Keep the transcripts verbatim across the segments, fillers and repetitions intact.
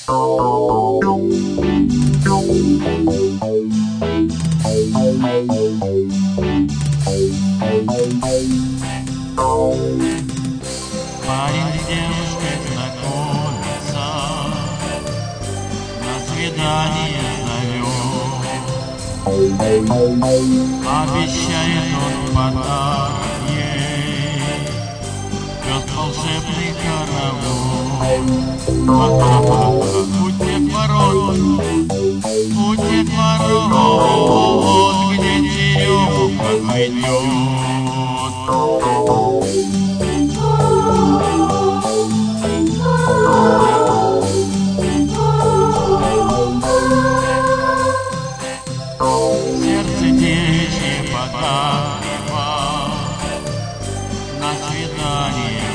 Парень с девушкой знакомится, на свидание зовет. Обещает он подарок ей, пёс волшебный хоровод. Путь Дед Мороз, путь Дед Мороз, где черемуха цветет. Сердце девичье подогревал, на свидание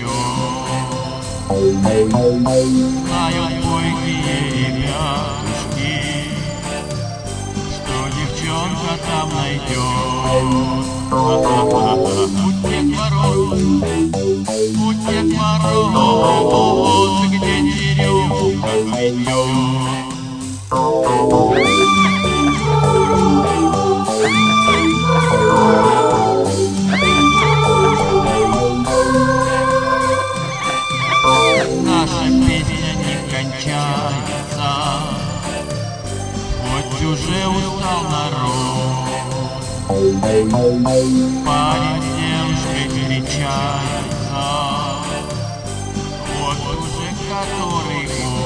влечет. Знают бойкие ребятушки, что девчонка там найдет. Путь Дед Мороз, путь Дед Мороз, где черемуха цветет. Наша песня не кончается, хоть уже устал народ. Парень с девушкой встречается, вот уже который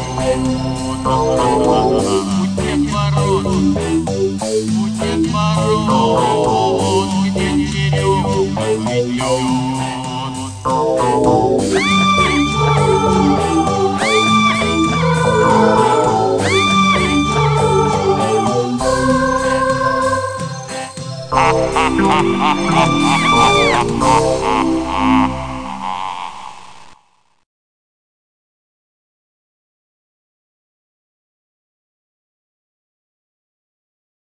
год. Путь Дед Мороз, путь Дед Мороз, где черемуха цветет. Ha ha ha ha ha ha ha ha ha.